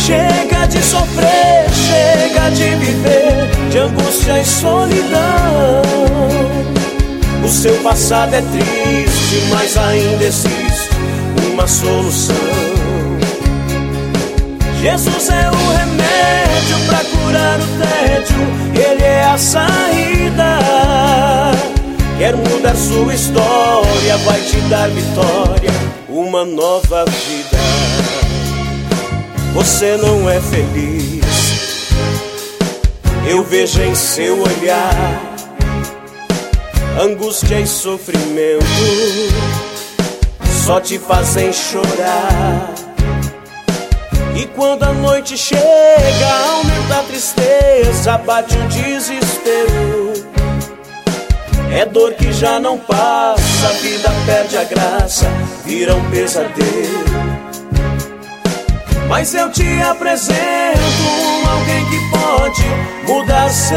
Chega de sofrer, chega de viver de angústia e solidão. O seu passado é triste, mas ainda existe uma solução. Jesus é o remédio pra curar o tédio, Ele é a saída. Quer mudar sua história, vai te dar vitória, uma nova vida. Você não é feliz, eu vejo em seu olhar angústia e sofrimento, só te fazem chorar. E quando a noite chega, aumenta a tristeza, bate o desespero. É dor que já não passa, a vida perde a graça, vira um pesadelo. Mas eu te apresento alguém que pode mudar seu